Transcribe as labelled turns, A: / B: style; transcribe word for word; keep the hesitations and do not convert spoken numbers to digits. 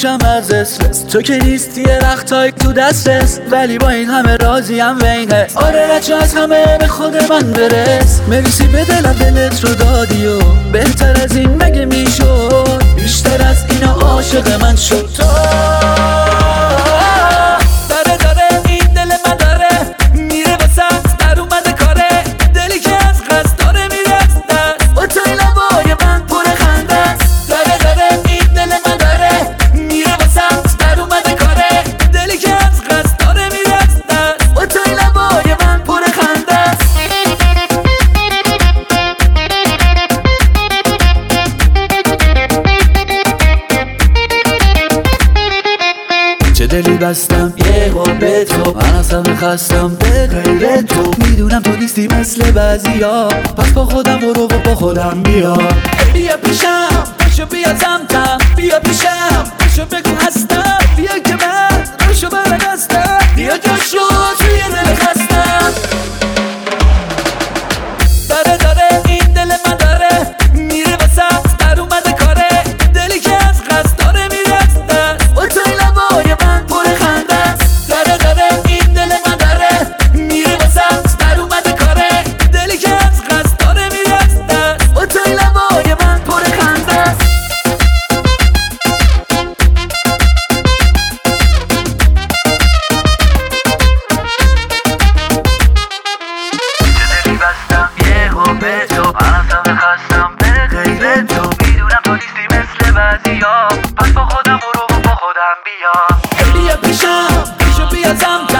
A: میشم از استرس. تو که نیستی یه وقتایی تو دسترس، ولی با این همه راضیم و این حس. آره رچه از همه به خود من برس. مرسی به دلم دلت رو دادی و بهتر از این مگه میشد؟ بیشتر از اینا عاشق من شد تو. داره داره این دل من داره میره وسط در اومده کاره. دلی که از قصد داره میره از دست با توی لبای من پر خنده است. داره داره این دل من داره میره وسط در اومده کاره. دلی که از قصد داره میره از دست با توی لبای من پر خنده است. چه دلی بستم یه به تو، من اصلا خستم به غیر تو. میدونم تو نیستی مثل بعضیا، پس با خودم برو و با خودم بیا. بیا پیشم بشو بیا سمتم، بیا پیشم بشو بگو هستم. بیا که من روشو برگستم، بیا جاشو توی دل خستم. داره داره این دل من داره میره وسط در اومده کاره. دلی که از قصد داره میره از دست با توی لبای من پر خنده است. داره داره این دل من داره میره وسط در اومده کاره. دلی که از قصد داره میره از دست با توی لبای من پر خنده است. بستم یه به تو، من اصلا خستم به غیر تو. میدونم تو نیستی مثل بعضیا، پس با خودم برو و با خودم بیا. بیا پیشم بشو بیا سمتم،